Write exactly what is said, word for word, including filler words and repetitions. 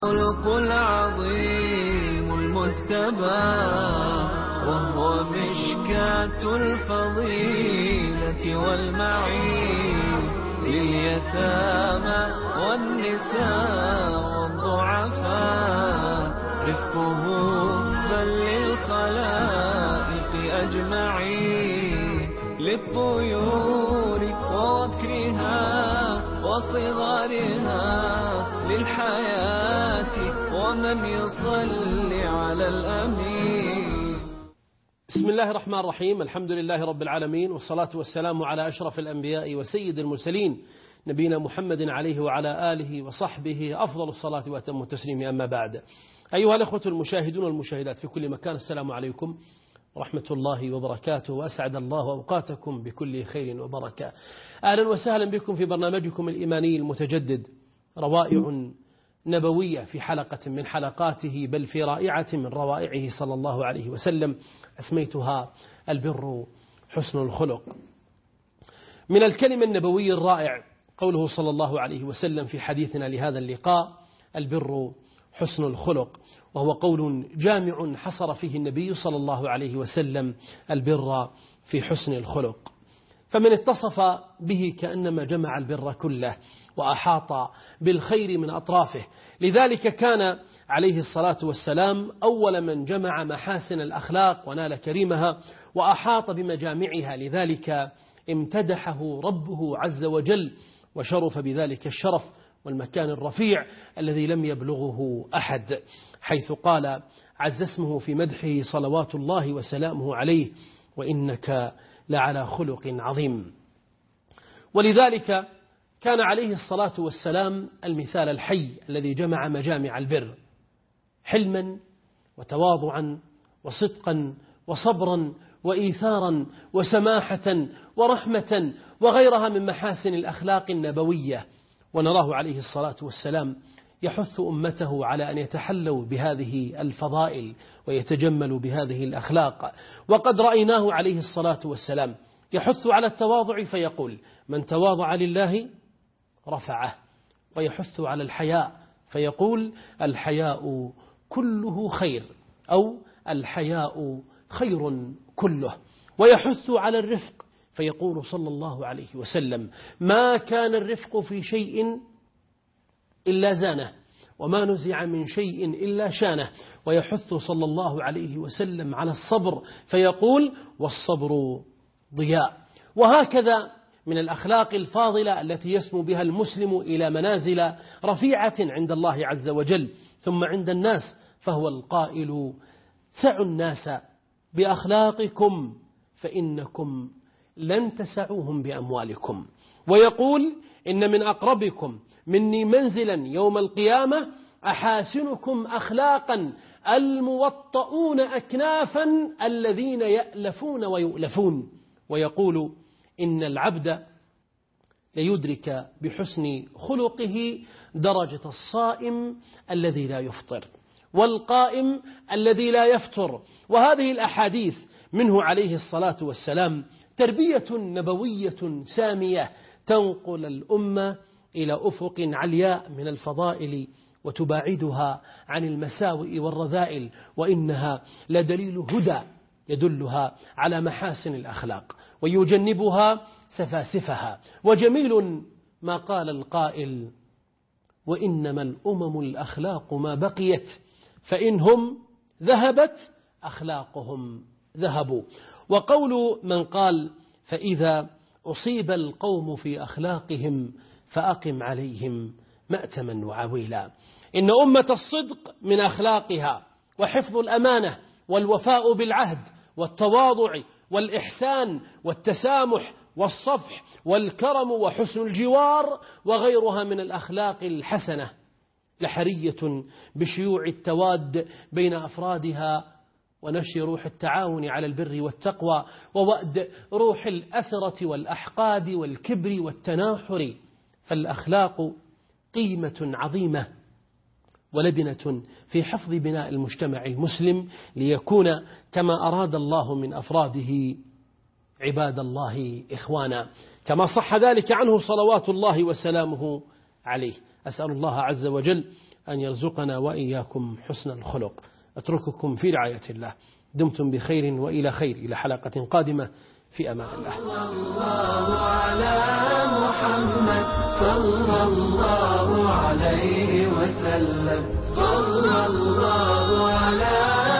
الخلق العظيم المجتبى وهو مشكاة الفضيلة والمعين لليتامى والنساء والضعفاء رفقه بل للخلائق أجمعين للطيور ووكرها وصغارها للحياة ومن يصلي على الأمين. بسم الله الرحمن الرحيم. الحمد لله رب العالمين، والصلاة والسلام على أشرف الأنبياء وسيد المرسلين نبينا محمد عليه وعلى آله وصحبه أفضل الصلاة وأتم التسليم. أما بعد، أيها الأخوة المشاهدون والمشاهدات في كل مكان، السلام عليكم ورحمة الله وبركاته، وأسعد الله أوقاتكم بكل خير وبركة. أهلا وسهلا بكم في برنامجكم الإيماني المتجدد، روائع نبوية في حلقة من حلقاته، بل في رائعة من روائعه صلى الله عليه وسلم، أسميتها البر حسن الخلق. من الكلمة النبوي الرائع قوله صلى الله عليه وسلم في حديثنا لهذا اللقاء: البر حسن الخلق، وهو قول جامع حصر فيه النبي صلى الله عليه وسلم البر في حسن الخلق، فمن اتصف به كأنما جمع البر كله وأحاط بالخير من أطرافه. لذلك كان عليه الصلاة والسلام أول من جمع محاسن الأخلاق ونال كريمها وأحاط بمجامعها، لذلك امتدحه ربه عز وجل وشرف بذلك الشرف والمكان الرفيع الذي لم يبلغه أحد، حيث قال عز اسمه في مدحه صلوات الله وسلامه عليه: وإنك لعلى خلق عظيم. ولذلك كان عليه الصلاة والسلام المثال الحي الذي جمع مجامع البر، حلما وتواضعا وصدقا وصبرا وإيثارا وسماحة ورحمة وغيرها من محاسن الأخلاق النبوية. ونراه عليه الصلاة والسلام يحث أمته على أن يتحلوا بهذه الفضائل ويتجملوا بهذه الأخلاق. وقد رأيناه عليه الصلاة والسلام يحث على التواضع فيقول: من تواضع لله رفعه، ويحث على الحياء فيقول: الحياء كله خير، أو الحياء خير كله. ويحث على الرفق فيقول صلى الله عليه وسلم: ما كان الرفق في شيء إلا زانه، وما نزع من شيء إلا شانه. ويحث صلى الله عليه وسلم على الصبر فيقول: والصبر ضياء. وهكذا من الأخلاق الفاضلة التي يسمو بها المسلم إلى منازل رفيعة عند الله عز وجل ثم عند الناس، فهو القائل: سعوا الناس بأخلاقكم فإنكم لن تسعوهم بأموالكم. ويقول: إن من أقربكم مني منزلا يوم القيامة أحاسنكم أخلاقا الموطؤون أكنافا الذين يألفون ويؤلفون. ويقول: إن العبد ليدرك بحسن خلقه درجة الصائم الذي لا يفطر والقائم الذي لا يفتر. وهذه الأحاديث منه عليه الصلاة والسلام تربية نبوية سامية تنقل الأمة إلى أفق علياء من الفضائل وتباعدها عن المساوئ والرذائل، وإنها لدليل هدى يدلها على محاسن الأخلاق ويجنبها سفاسفها. وجميل ما قال القائل: وإنما الأمم الأخلاق ما بقيت، فإنهم ذهبت أخلاقهم ذهبوا. وقول من قال: فإذا أصيب القوم في أخلاقهم فأقم عليهم مأتما وعويلا. إن أمة الصدق من أخلاقها وحفظ الأمانة والوفاء بالعهد والتواضع والإحسان والتسامح والصفح والكرم وحسن الجوار وغيرها من الأخلاق الحسنة لحرية بشيوع التواد بين أفرادها ونشر روح التعاون على البر والتقوى ووأد روح الأثرة والأحقاد والكبر والتناحر. فالأخلاق قيمة عظيمة ولبنة في حفظ بناء المجتمع المسلم ليكون كما أراد الله من أفراده عباد الله إخوانا، كما صح ذلك عنه صلوات الله وسلامه عليه. أسأل الله عز وجل أن يرزقنا وإياكم حسن الخلق. أترككم في رعاية الله، دمتم بخير وإلى خير، إلى حلقة قادمة في أمان الله. صلى الله على محمد صلى الله عليه وسلم، صلى الله على